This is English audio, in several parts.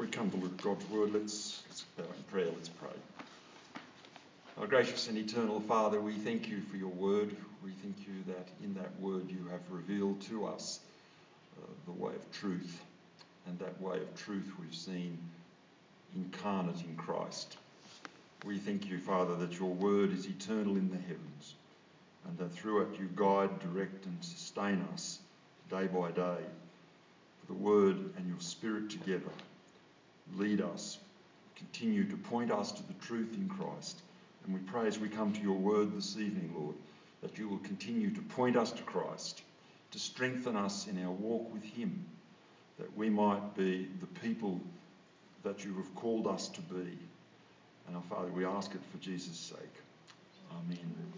We come to look at God's word. Let's bow in prayer. Let's pray. Our gracious and eternal Father, we thank you for your word. We thank you that in that word you have revealed to us the way of truth. And that way of truth we've seen incarnate in Christ. We thank you, Father, that your word is eternal in the heavens, and that through it you guide, direct and sustain us day by day. For the word and your spirit together lead us, continue to point us to the truth in Christ. And we pray as we come to your word this evening, Lord, that you will continue to point us to Christ, to strengthen us in our walk with him, that we might be the people that you have called us to be. And our Father, we ask it for Jesus' sake. Amen.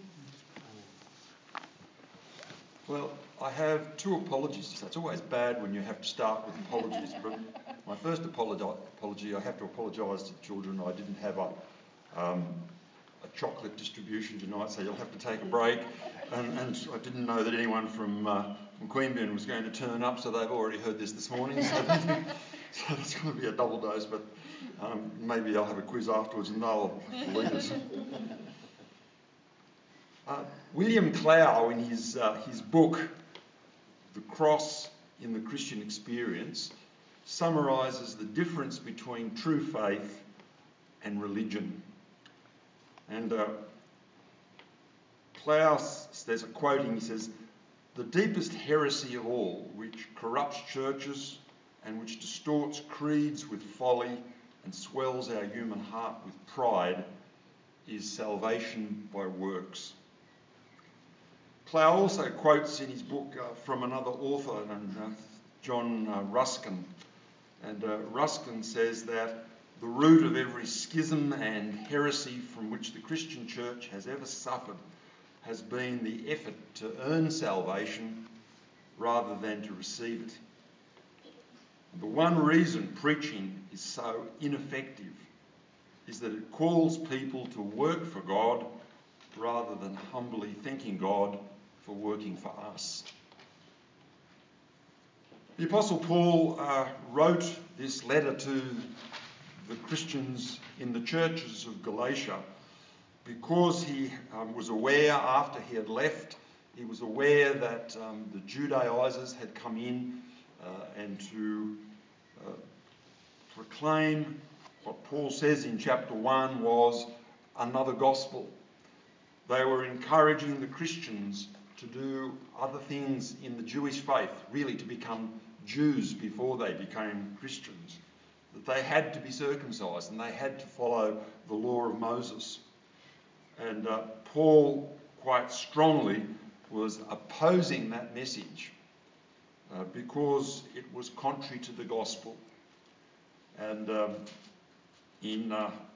Well, I have two apologies. It's always bad when you have to start with apologies, but my first apology, I have to apologise to the children. I didn't have a chocolate distribution tonight, so you'll have to take a break. And I didn't know that anyone from Queanbeyan was going to turn up, so they've already heard this morning. So it's going to be a double dose, but maybe I'll have a quiz afterwards and they'll lead us. William Clough, in his book, The Cross in the Christian Experience, summarises the difference between true faith and religion. And Clough, there's a quoting, he says, "The deepest heresy of all, which corrupts churches and which distorts creeds with folly and swells our human heart with pride, is salvation by works." Clough also quotes in his book from another author, John Ruskin. And Ruskin says that the root of every schism and heresy from which the Christian church has ever suffered has been the effort to earn salvation rather than to receive it. The one reason preaching is so ineffective is that it calls people to work for God rather than humbly thanking God for working for us. The Apostle Paul wrote this letter to the Christians in the churches of Galatia because he was aware, after he had left, he was aware that the Judaizers had come in and to proclaim what Paul says in chapter 1 was another gospel. They were encouraging the Christians to do other things in the Jewish faith, really to become Jews before they became Christians. That they had to be circumcised and they had to follow the law of Moses. And Paul quite strongly was opposing that message because it was contrary to the gospel. And in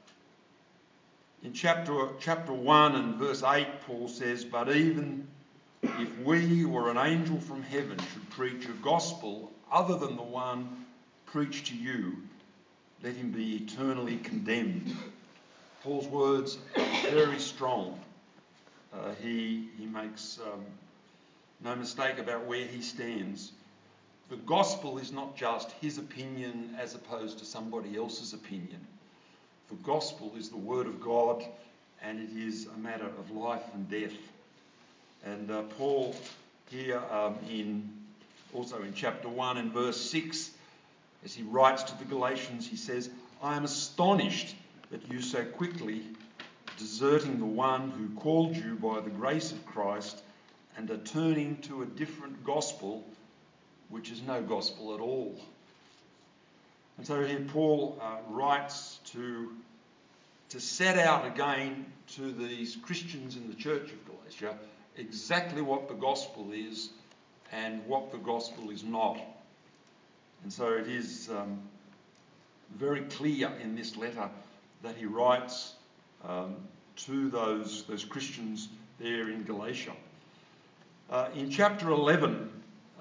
chapter 1 and verse 8, Paul says, "But even if we or an angel from heaven should preach a gospel other than the one preached to you, let him be eternally condemned." Paul's words are very strong. He makes no mistake about where he stands. The gospel is not just his opinion as opposed to somebody else's opinion. The gospel is the word of God, and it is a matter of life and death. And Paul here also in chapter 1 and verse 6, as he writes to the Galatians, he says, "I am astonished that you so quickly, deserting the one who called you by the grace of Christ, and are turning to a different gospel, which is no gospel at all." And so here Paul writes to set out again to these Christians in the church of Galatia exactly what the gospel is and what the gospel is not. And so it is very clear in this letter that he writes to those Christians there in Galatia. In chapter 11,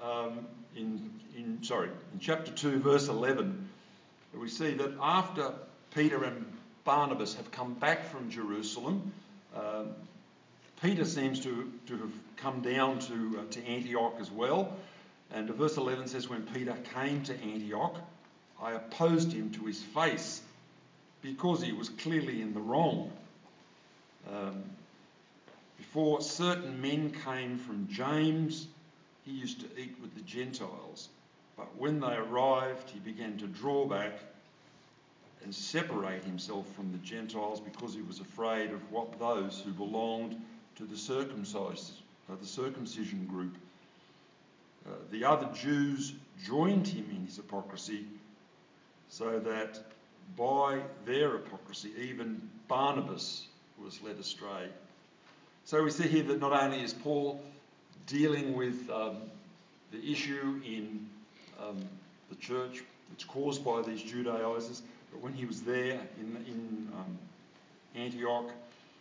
in chapter 2, verse 11, we see that after Peter and Barnabas have come back from Jerusalem, Peter seems to have come down to Antioch as well. And verse 11 says, "When Peter came to Antioch, I opposed him to his face because he was clearly in the wrong. Before certain men came from James, he used to eat with the Gentiles. But when they arrived, he began to draw back and separate himself from the Gentiles because he was afraid of what those who belonged to the circumcision group. The other Jews joined him in his hypocrisy, so that by their hypocrisy even Barnabas was led astray. So we see here that not only is Paul dealing with the issue in the church that's caused by these Judaizers, but when he was there in Antioch,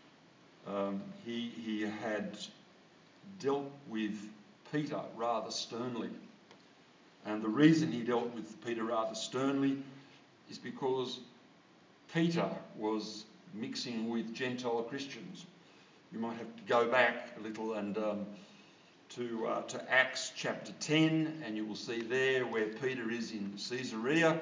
he had dealt with Peter rather sternly. And the reason he dealt with Peter rather sternly is because Peter was mixing with Gentile Christians. You might have to go back a little and to Acts chapter 10, and you will see there where Peter is in Caesarea,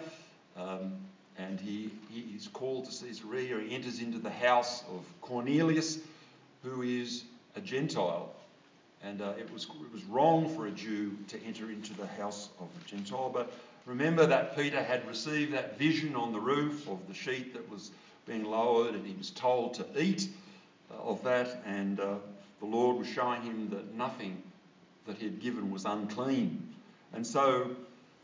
and he is called to Caesarea. He enters into the house of Cornelius, who is a Gentile. And it was wrong for a Jew to enter into the house of a Gentile. But remember that Peter had received that vision on the roof of the sheet that was being lowered, and he was told to eat of that. And the Lord was showing him that nothing that he had given was unclean. And so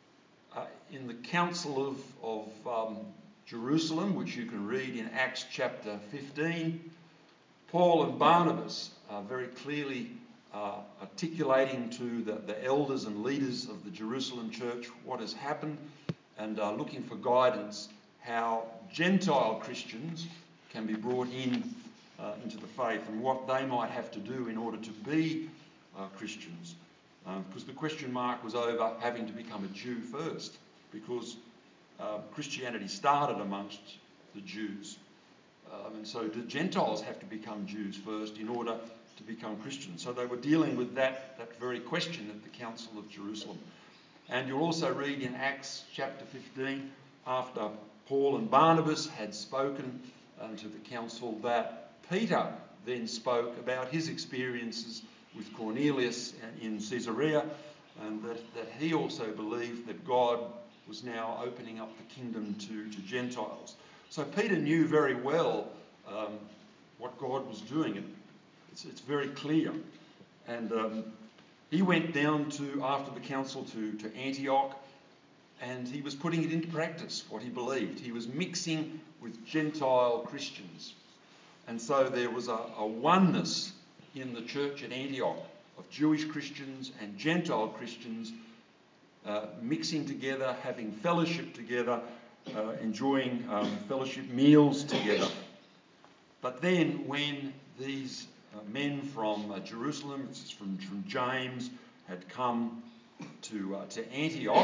in the Council of Jerusalem, which you can read in Acts chapter 15, Paul and Barnabas are very clearly articulating to the elders and leaders of the Jerusalem church what has happened, and looking for guidance how Gentile Christians can be brought into the faith and what they might have to do in order to be Christians. Because the question mark was over having to become a Jew first, because Christianity started amongst the Jews. And so the Gentiles have to become Jews first in order to become Christians. So they were dealing with that very question at the Council of Jerusalem. And you'll also read in Acts chapter 15, after Paul and Barnabas had spoken to the council, that Peter then spoke about his experiences with Cornelius in Caesarea, and that he also believed that God was now opening up the kingdom to Gentiles. So Peter knew very well what God was doing. It's very clear. And he went down after the council to Antioch, and he was putting it into practice, what he believed. He was mixing with Gentile Christians. And so there was a oneness in the church at Antioch of Jewish Christians and Gentile Christians mixing together, having fellowship together, enjoying fellowship meals together. But then when these men from Jerusalem, this is from James, had come to Antioch,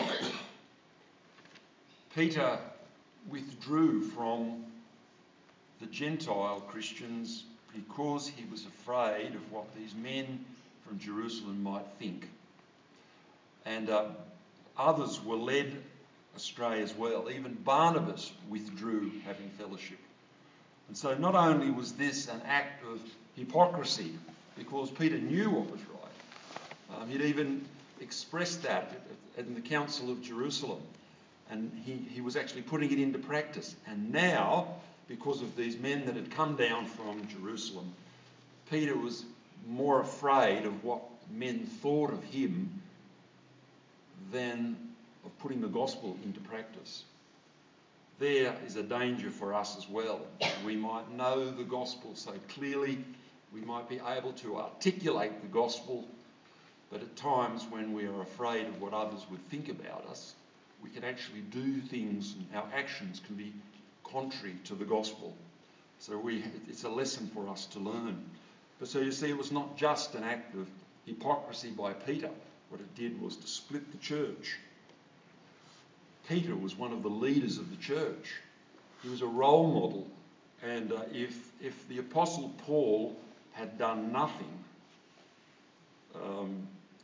Peter withdrew from the Gentile Christians because he was afraid of what these men from Jerusalem might think. And others were led astray as well. Even Barnabas withdrew having fellowship. And so not only was this an act of hypocrisy, because Peter knew what was right, he'd even expressed that in the Council of Jerusalem, and he was actually putting it into practice. And now, because of these men that had come down from Jerusalem, Peter was more afraid of what men thought of him than of putting the gospel into practice. There is a danger for us as well. We might know the gospel so clearly, we might be able to articulate the gospel, but at times when we are afraid of what others would think about us, we can actually do things, and our actions can be contrary to the gospel. So it's a lesson for us to learn. But so you see, it was not just an act of hypocrisy by Peter. What it did was to split the church. Peter was one of the leaders of the church. He was a role model. And if the Apostle Paul had done nothing,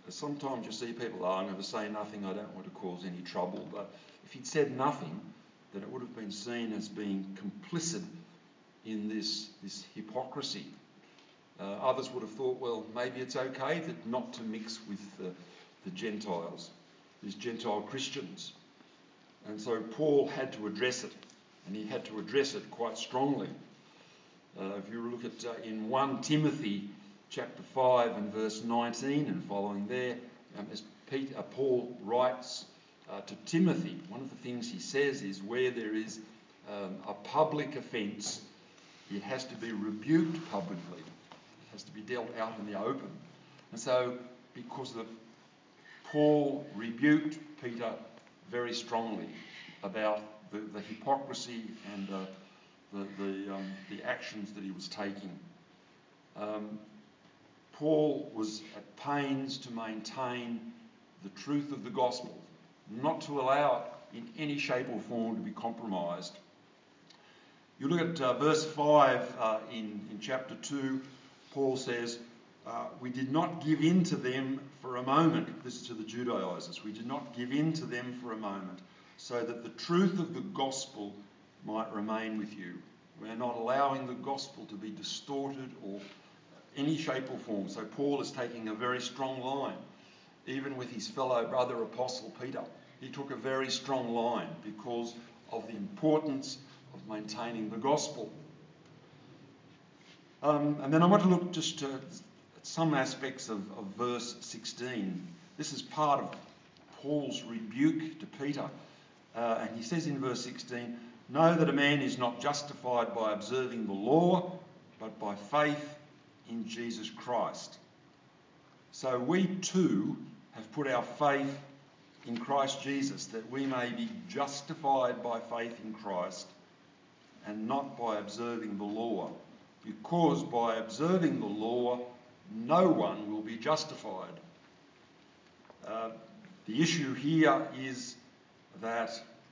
Sometimes you see people, I'm going to say nothing, I don't want to cause any trouble. But if he'd said nothing, then it would have been seen as being complicit in this hypocrisy. Others would have thought, well, maybe it's okay not to mix with the Gentiles, these Gentile Christians. And so Paul had to address it, and he had to address it quite strongly. If you look at in 1 Timothy chapter 5 and verse 19 and following there, as Paul writes to Timothy, one of the things he says is where there is a public offence, it has to be rebuked publicly. It has to be dealt out in the open. And so, because Paul rebuked Peter very strongly about the hypocrisy and the actions that he was taking. Paul was at pains to maintain the truth of the gospel, not to allow it in any shape or form to be compromised. You look at verse 5 in chapter 2, Paul says, we did not give in to them for a moment. This is to the Judaizers. We did not give in to them for a moment, so that the truth of the gospel might remain with you. We're not allowing the gospel to be distorted or any shape or form. So Paul is taking a very strong line. Even with his fellow brother apostle Peter, he took a very strong line because of the importance of maintaining the gospel. And then I want to look just at some aspects of verse 16. This is part of Paul's rebuke to Peter. And he says in verse 16, know that a man is not justified by observing the law, but by faith in Jesus Christ. So we too have put our faith in Christ Jesus, that we may be justified by faith in Christ and not by observing the law, because by observing the law no one will be justified. The issue here is that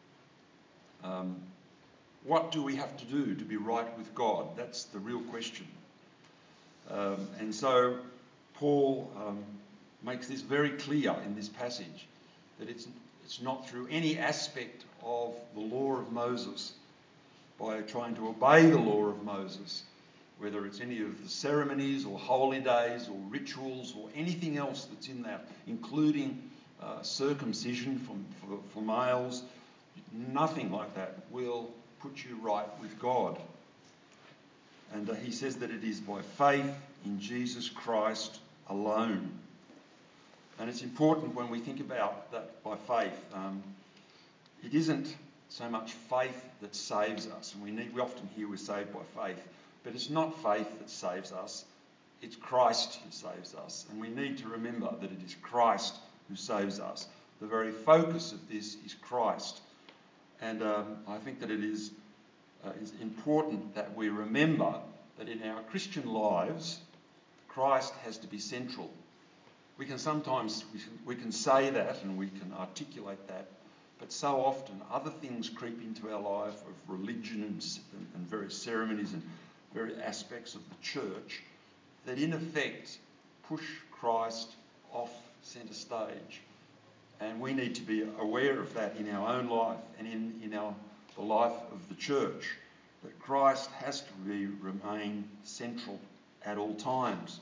what do we have to do to be right with God? That's the real question. And so Paul makes this very clear in this passage, that it's not through any aspect of the law of Moses, by trying to obey the law of Moses, whether it's any of the ceremonies or holy days or rituals or anything else that's in that, including circumcision for males, nothing like that will put you right with God. And he says that it is by faith in Jesus Christ alone. And it's important when we think about that by faith. It isn't so much faith that saves us. And we often hear we're saved by faith. But it's not faith that saves us. It's Christ who saves us. And we need to remember that it is Christ who saves us. The very focus of this is Christ. And I think that it is important that we remember that in our Christian lives, Christ has to be central. We can sometimes we can say that and we can articulate that, but so often other things creep into our life of religion and various ceremonies and various aspects of the church that in effect push Christ off centre stage. And we need to be aware of that in our own life and in the life of the church, that Christ has to remain central at all times.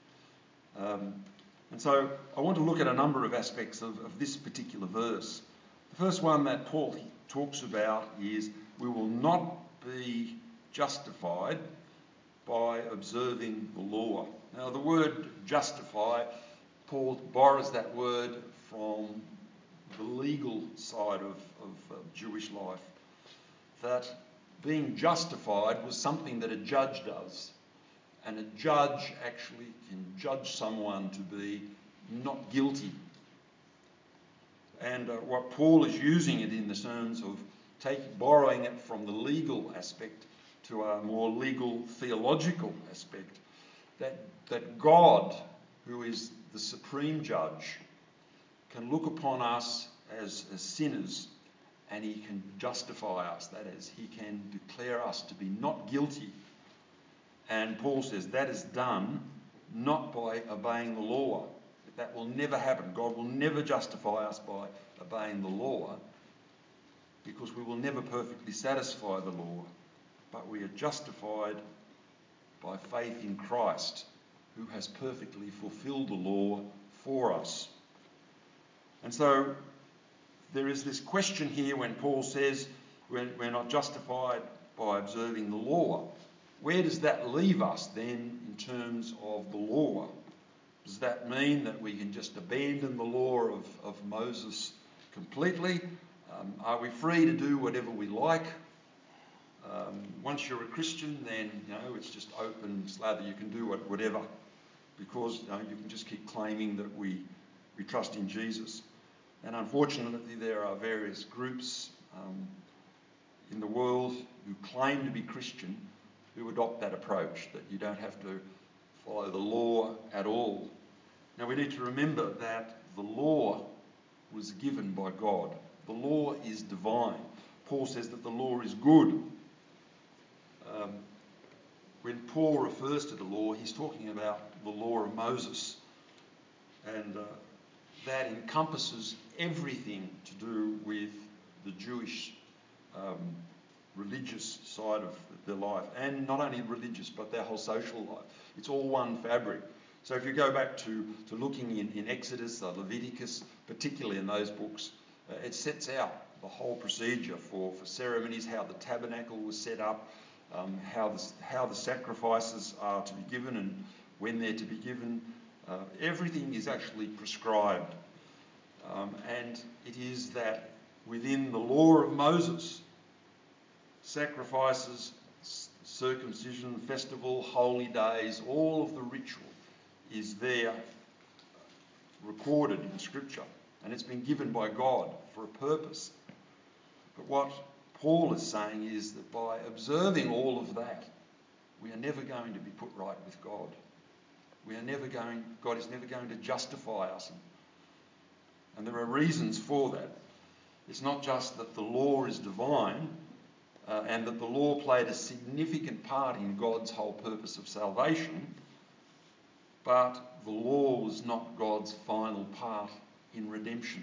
And so I want to look at a number of aspects of this particular verse. The first one that Paul talks about is we will not be justified by observing the law. Now the word justify, Paul borrows that word from the legal side of Jewish life. That being justified was something that a judge does. And a judge actually can judge someone to be not guilty. And what Paul is using it in the terms of borrowing it from the legal aspect to a more legal theological aspect, that God, who is the supreme judge, can look upon us as sinners and he can justify us. That is, he can declare us to be not guilty. And Paul says that is done not by obeying the law. that will never happen. God will never justify us by obeying the law, because we will never perfectly satisfy the law, but we are justified by faith in Christ, who has perfectly fulfilled the law for us. And so there is this question here when Paul says we're not justified by observing the law. Where does that leave us then in terms of the law? Does that mean that we can just abandon the law of Moses completely? Are we free to do whatever we like? Once you're a Christian, then it's just open slather. You can do whatever, because you can just keep claiming that we trust in Jesus. And unfortunately, there are various groups in the world who claim to be Christian who adopt that approach, that you don't have to follow the law at all. Now, we need to remember that the law was given by God. The law is divine. Paul says that the law is good. When Paul refers to the law, he's talking about the law of Moses. And that encompasses everything to do with the Jewish religious side of their life. And not only religious, but their whole social life. It's all one fabric. So if you go back to looking in Exodus, Leviticus, particularly in those books, it sets out the whole procedure for ceremonies, how the tabernacle was set up, how the sacrifices are to be given and when they're to be given. Everything is actually prescribed. And it is that within the law of Moses, sacrifices, circumcision, festival, holy days, all of the ritual is there recorded in Scripture. And it's been given by God for a purpose. But what Paul is saying is that by observing all of that, we are never going to be put right with God. God is never going to justify us. And there are reasons for that. It's not just that the law is divine and that the law played a significant part in God's whole purpose of salvation, but the law was not God's final part in redemption.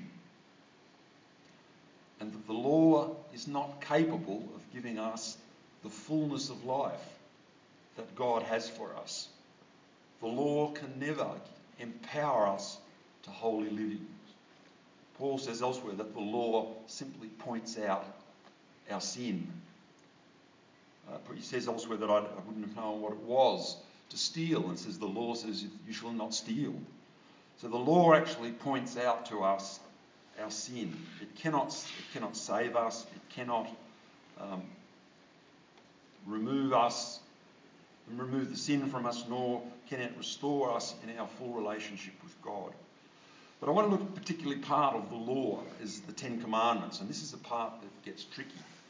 And that the law is not capable of giving us the fullness of life that God has for us. The law can never empower us to holy living. Paul says elsewhere that the law simply points out our sin. He says elsewhere that I wouldn't have known what it was to steal, and says the law says you shall not steal. So the law actually points out to us our sin. It cannot save us. It cannot remove us and remove the sin from us, nor can it restore us in our full relationship with God. But I want to look at particularly part of the law is the Ten Commandments, and this is the part that gets tricky.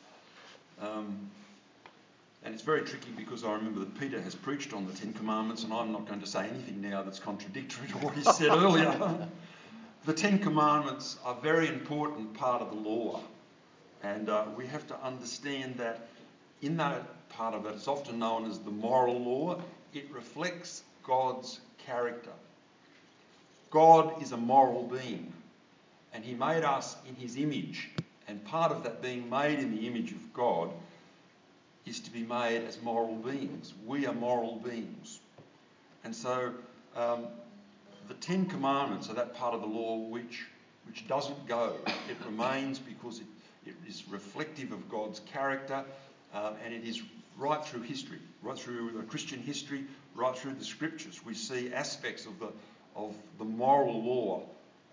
And it's very tricky because I remember that Peter has preached on the Ten Commandments, and I'm not going to say anything now that's contradictory to what he said earlier. The Ten Commandments are a very important part of the law, and we have to understand that in that part of it, it's often known as the moral law. It reflects God's character. God is a moral being, and he made us in his image, and part of that being made in the image of God is to be made as moral beings. We are moral beings. And so the Ten Commandments are that part of the law which doesn't go. It remains because it is reflective of God's character, and it is right through history, right through the Christian history, right through the Scriptures. We see aspects of the moral law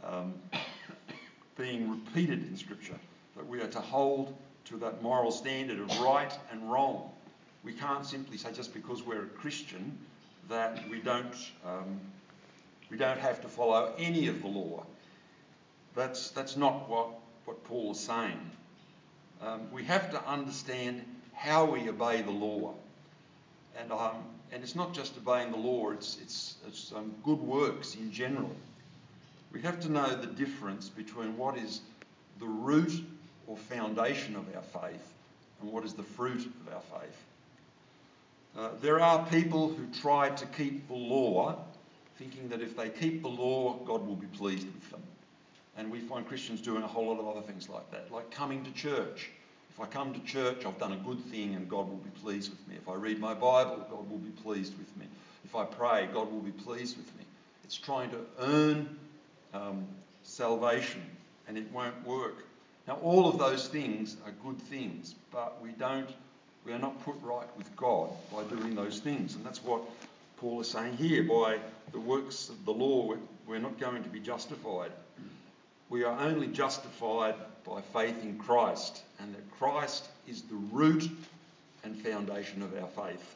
being repeated in Scripture, that we are to hold to that moral standard of right and wrong. We can't simply say just because we're a Christian that we don't have to follow any of the law. That's not what Paul is saying. We have to understand how we obey the law, and it's not just obeying the law. It's good works in general. We have to know the difference between what is the root or foundation of our faith and what is the fruit of our faith. There are people who try to keep the law thinking that if they keep the law, God will be pleased with them. And we find Christians doing a whole lot of other things like that, like coming to church. If I come to church, I've done a good thing and God will be pleased with me. If I read my Bible, God will be pleased with me. If I pray, God will be pleased with me. It's trying to earn salvation, and it won't work. Now, all of those things are good things, but we are not put right with God by doing those things. And that's what Paul is saying here. By the works of the law, we're not going to be justified. We are only justified by faith in Christ, and that Christ is the root and foundation of our faith.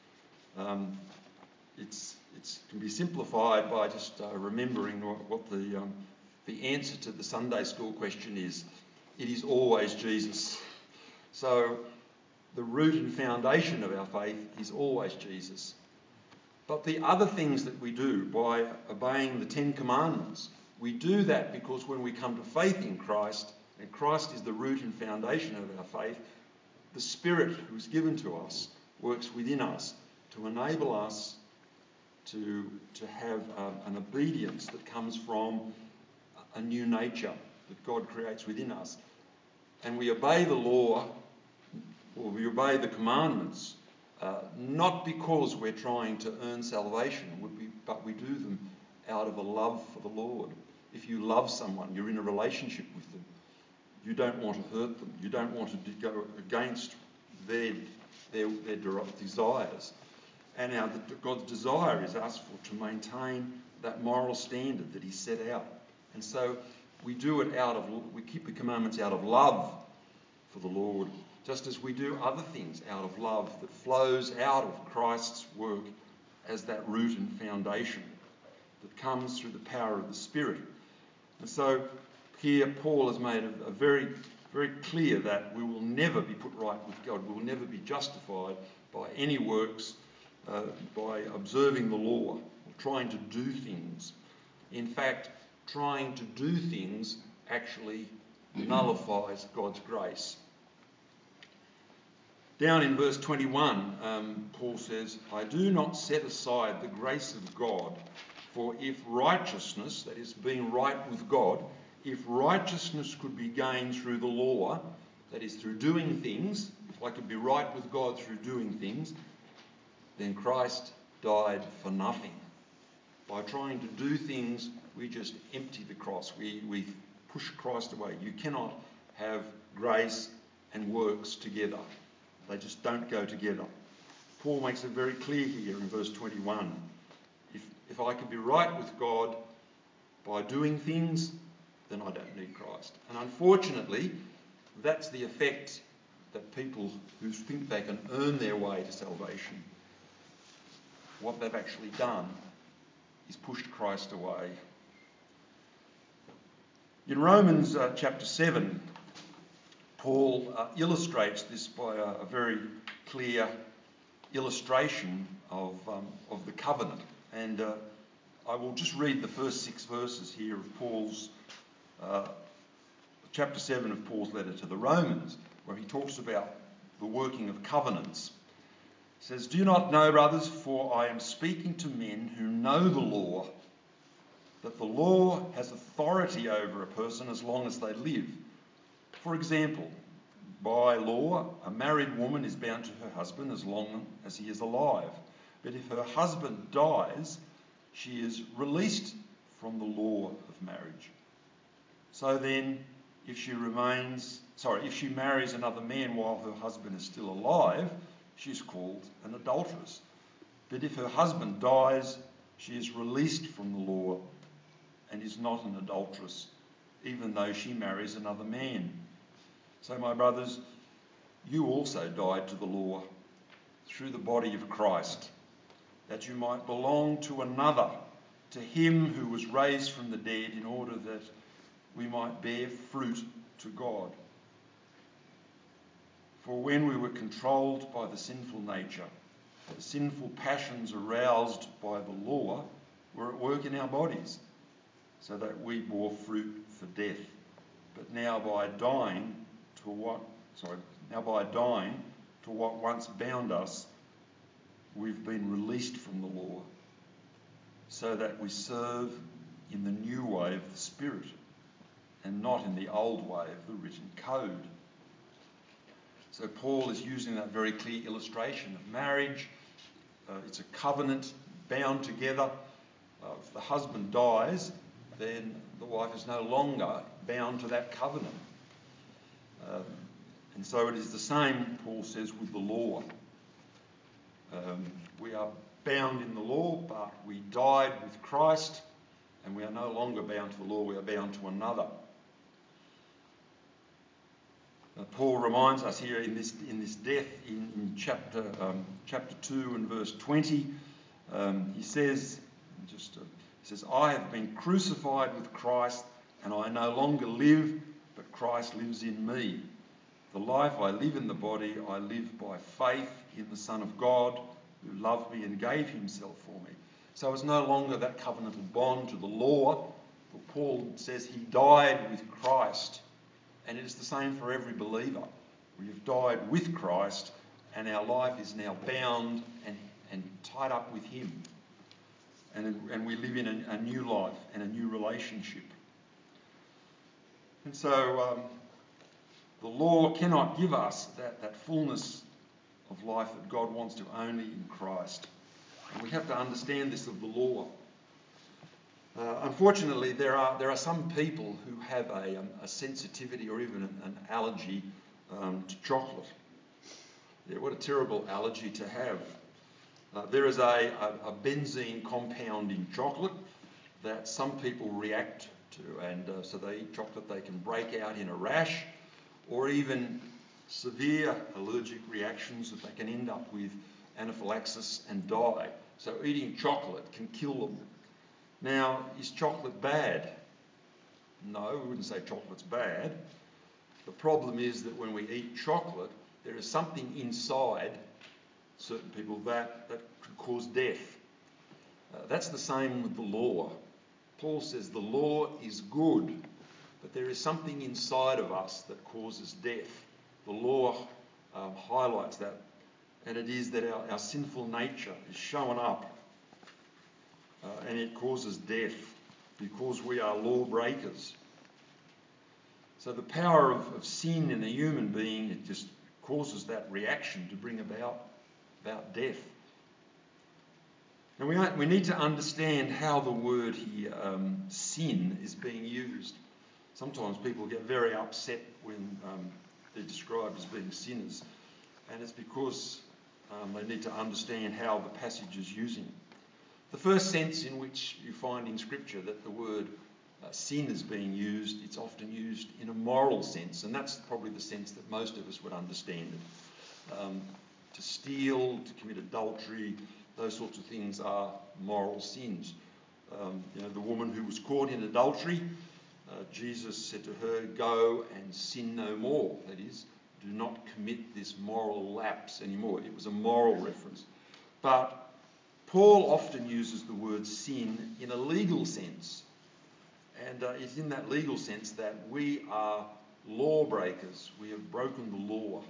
It can be simplified by just remembering what the answer to the Sunday school question is. It is always Jesus. So the root and foundation of our faith is always Jesus. But the other things that we do by obeying the 10 Commandments, we do that because when we come to faith in Christ, and Christ is the root and foundation of our faith, the Spirit who is given to us works within us to enable us to have an obedience that comes from a new nature that God creates within us. And we obey the law, or we obey the commandments, not because we're trying to earn salvation, but we do them out of a love for the Lord. If you love someone, you're in a relationship with them. You don't want to hurt them. You don't want to go against their desires. And God's desire is us to maintain that moral standard that He set out. And so we do it we keep the commandments out of love for the Lord, just as we do other things out of love that flows out of Christ's work as that root and foundation that comes through the power of the Spirit. And so here Paul has made a very, very clear that we will never be put right with God. We will never be justified by any works, by observing the law or trying to do things. In fact, trying to do things actually nullifies God's grace. Down in verse 21, Paul says, I do not set aside the grace of God, for if righteousness, that is being right with God, if righteousness could be gained through the law, that is through doing things, if I could be right with God through doing things, then Christ died for nothing. By trying to do things, we just empty the cross. We push Christ away. You cannot have grace and works together. They just don't go together. Paul makes it very clear here in verse 21. If I can be right with God by doing things, then I don't need Christ. And unfortunately, that's the effect that people who think they can earn their way to salvation, what they've actually done is pushed Christ away. In Romans chapter 7, Paul illustrates this by a very clear illustration of the covenant. And I will just read the first 6 verses here of Paul's chapter 7 of Paul's letter to the Romans, where he talks about the working of covenants. He says, do you not know, brothers, for I am speaking to men who know the law, that the law has authority over a person as long as they live. For example, by law, a married woman is bound to her husband as long as he is alive. But if her husband dies, she is released from the law of marriage. So then, if she marries another man while her husband is still alive, she is called an adulteress. But if her husband dies, she is released from the law and is not an adulteress, even though she marries another man. So, my brothers, you also died to the law through the body of Christ, that you might belong to another, to him who was raised from the dead, in order that we might bear fruit to God. For when we were controlled by the sinful nature, the sinful passions aroused by the law were at work in our bodies, so that we bore fruit for death. But now by dying to what once bound us, we've been released from the law, so that we serve in the new way of the Spirit and not in the old way of the written code. So Paul is using that very clear illustration of marriage. It's a covenant bound together. If the husband dies, then the wife is no longer bound to that covenant. And so it is the same, Paul says, with the law. We are bound in the law, but we died with Christ, and we are no longer bound to the law, we are bound to another. Paul reminds us here in this death in chapter 2 and verse 20. He says, I have been crucified with Christ, and I no longer live, but Christ lives in me. The life I live in the body, I live by faith in the Son of God, who loved me and gave himself for me. So it's no longer that covenantal bond to the law. But Paul says he died with Christ. And it is the same for every believer. We have died with Christ, and our life is now bound and tied up with him. And we live in a new life and a new relationship. And so the law cannot give us that fullness of life that God wants to only in Christ. And we have to understand this of the law. Unfortunately, there are some people who have a sensitivity or even an allergy to chocolate. Yeah, what a terrible allergy to have. There is a benzene compound in chocolate that some people react to, and so they eat chocolate, they can break out in a rash or even severe allergic reactions that they can end up with anaphylaxis and die. So eating chocolate can kill them. Now, is chocolate bad? No, we wouldn't say chocolate's bad. The problem is that when we eat chocolate, there is something inside certain people that could cause death. That's the same with the law. Paul says the law is good, but there is something inside of us that causes death. The law highlights that, and it is that our sinful nature is showing up. And it causes death because we are lawbreakers. So the power of sin in a human being, it just causes that reaction to bring about death. And we need to understand how the word here, sin, is being used. Sometimes people get very upset when they're described as being sinners, and it's because they need to understand how the passage is using it. The first sense in which you find in Scripture that the word sin is being used, it's often used in a moral sense, and that's probably the sense that most of us would understand it. To steal, to commit adultery, those sorts of things are moral sins. The woman who was caught in adultery, Jesus said to her, "Go and sin no more." That is, do not commit this moral lapse anymore. It was a moral reference. But Paul often uses the word sin in a legal sense. And it's in that legal sense that we are lawbreakers. We have broken the law.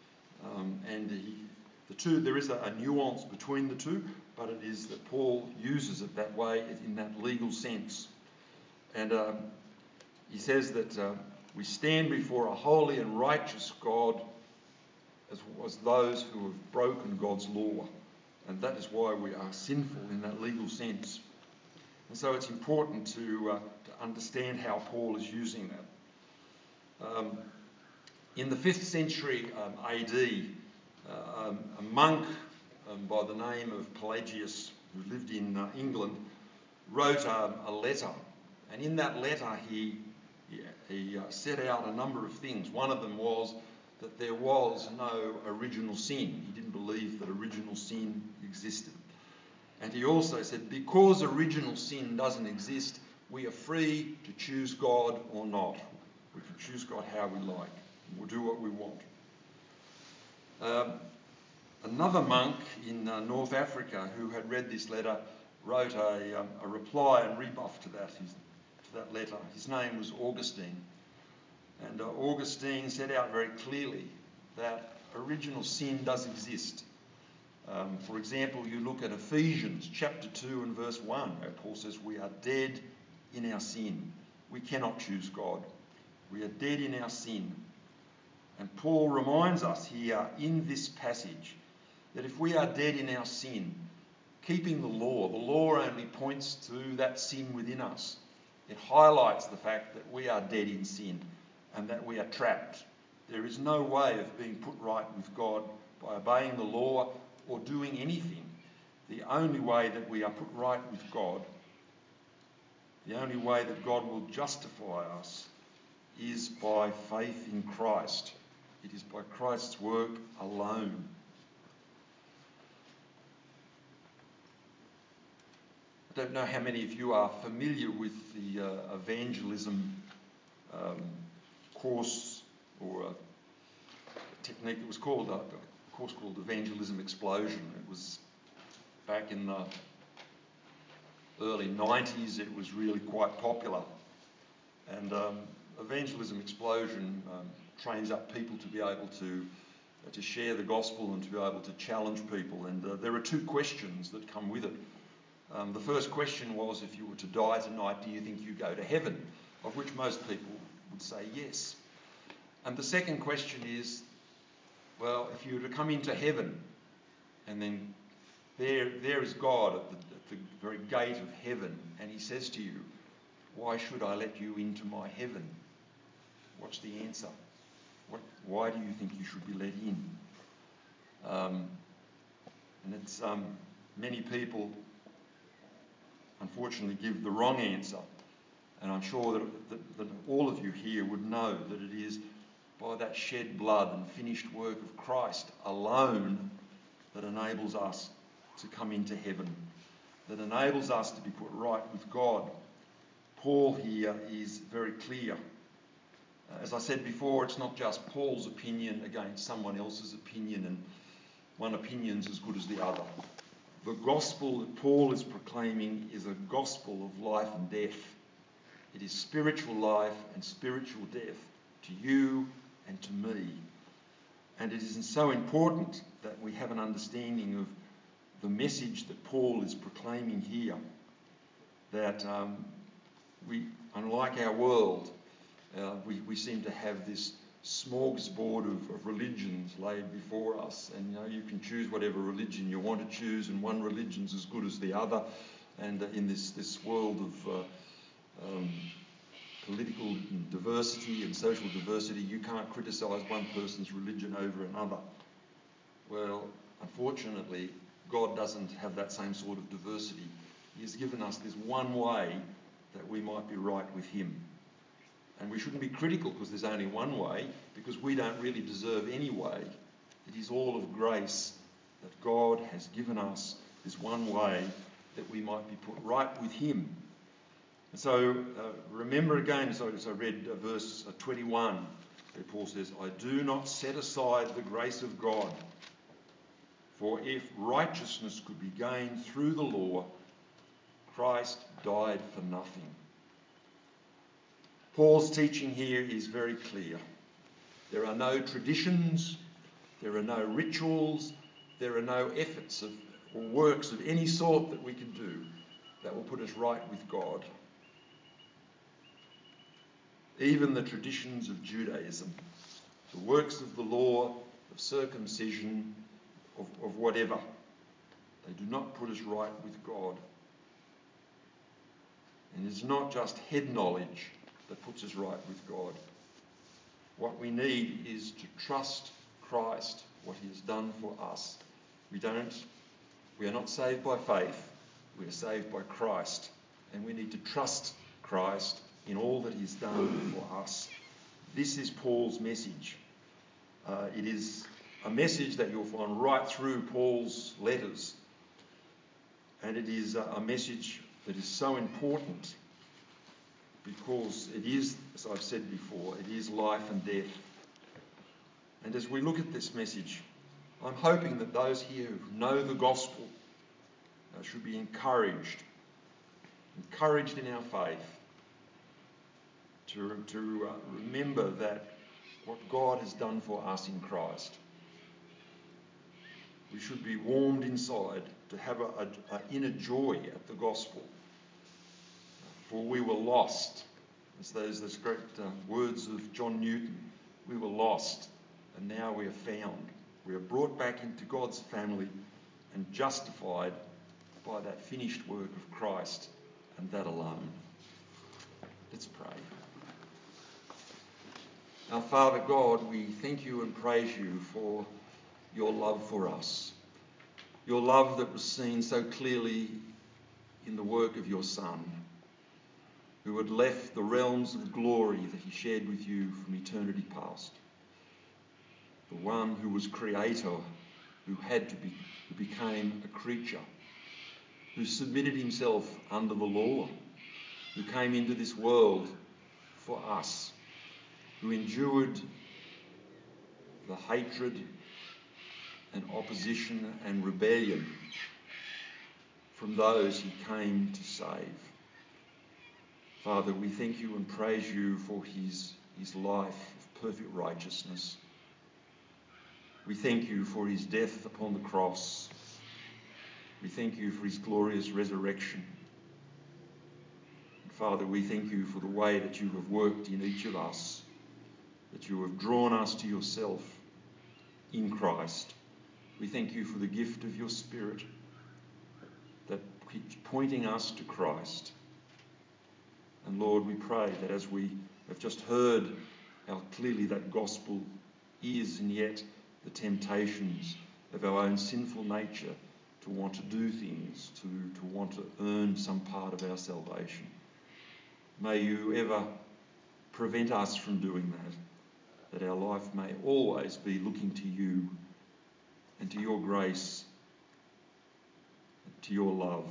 The two, there is a nuance between the two, but it is that Paul uses it that way in that legal sense. And he says that we stand before a holy and righteous God as those who have broken God's law. And that is why we are sinful in that legal sense. And so it's important to understand how Paul is using that. In the 5th century AD, a monk by the name of Pelagius, who lived in England, wrote a letter. And in that letter he set out a number of things. One of them was that there was no original sin. He didn't believe that original sin existed. And he also said, because original sin doesn't exist, we are free to choose God or not. We can choose God how we like. We'll do what we want. Another monk in North Africa who had read this letter wrote a reply and rebuff to that letter. His name was Augustine. And Augustine set out very clearly that original sin does exist. For example, you look at Ephesians chapter 2 and verse 1, where Paul says we are dead in our sin. We cannot choose God. We are dead in our sin. And Paul reminds us here in this passage that if we are dead in our sin, keeping the law only points to that sin within us. It highlights the fact that we are dead in sin and that we are trapped. There is no way of being put right with God by obeying the law or doing anything. The only way that we are put right with God, the only way that God will justify us, is by faith in Christ. It is by Christ's work alone. I don't know how many of you are familiar with the evangelism course or a technique. It was called a course called Evangelism Explosion. It was back in the early 90s. It was really quite popular. And Evangelism Explosion trains up people to be able to share the gospel and to be able to challenge people. And there are two questions that come with it. The first question was, if you were to die tonight, do you think you go to heaven? Of which most people would say yes. And the second question is, well, if you were to come into heaven, and then there is God at the very gate of heaven, and he says to you, why should I let you into my heaven? What's the answer? Why do you think you should be let in? And it's many people unfortunately give the wrong answer, and I'm sure that all of you here would know that it is by that shed blood and finished work of Christ alone that enables us to come into heaven, that enables us to be put right with God. Paul here is very clear. As I said before, it's not just Paul's opinion against someone else's opinion, and one opinion's as good as the other. The gospel that Paul is proclaiming is a gospel of life and death. It is spiritual life and spiritual death to you and to me. And it is so important that we have an understanding of the message that Paul is proclaiming here. That we, unlike our world, we seem to have this smorgasbord of religions laid before us, and you can choose whatever religion you want to choose, and one religion's as good as the other. And in this world of political diversity and social diversity, you can't criticise one person's religion over another. Well, unfortunately, God doesn't have that same sort of diversity. He has given us this one way that we might be right with him. And we shouldn't be critical because there's only one way, because we don't really deserve any way. It is all of grace that God has given us this one way that we might be put right with him. And so remember again, as I read verse 21, where Paul says, I do not set aside the grace of God, for if righteousness could be gained through the law, Christ died for nothing. Paul's teaching here is very clear. There are no traditions, there are no rituals, there are no efforts or works of any sort that we can do that will put us right with God. Even the traditions of Judaism, the works of the law, of circumcision, of whatever, they do not put us right with God. And it's not just head knowledge that puts us right with God. What we need is to trust Christ, what he has done for us. We are not saved by faith, we are saved by Christ. And we need to trust Christ in all that he's done for us. This is Paul's message. It is a message that you'll find right through Paul's letters. And it is a message that is so important, because it is, as I've said before, it is life and death. And as we look at this message, I'm hoping that those here who know the gospel should be encouraged in our faith, to remember that what God has done for us in Christ. We should be warmed inside to have an inner joy at the gospel. For we were lost. As those great words of John Newton. We were lost, and now we are found. We are brought back into God's family and justified by that finished work of Christ, and that alone. Let's pray. Our Father God, we thank you and praise you for your love for us. Your love that was seen so clearly in the work of your Son, who had left the realms of glory that he shared with you from eternity past. The one who was creator, who became a creature, who submitted himself under the law, who came into this world for us, who endured the hatred and opposition and rebellion from those he came to save. Father, we thank you and praise you for his life of perfect righteousness. We thank you for his death upon the cross. We thank you for his glorious resurrection. And Father, we thank you for the way that you have worked in each of us, that you have drawn us to yourself in Christ. We thank you for the gift of your Spirit that keeps pointing us to Christ. And Lord, we pray that as we have just heard how clearly that gospel is, and yet the temptations of our own sinful nature to want to do things, to want to earn some part of our salvation. May you ever prevent us from doing that our life may always be looking to you and to your grace, and to your love.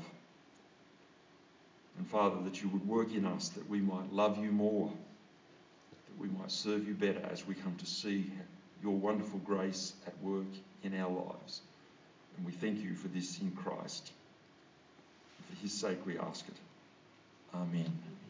And Father, that you would work in us that we might love you more, that we might serve you better as we come to see your wonderful grace at work in our lives. And we thank you for this in Christ. For his sake we ask it. Amen.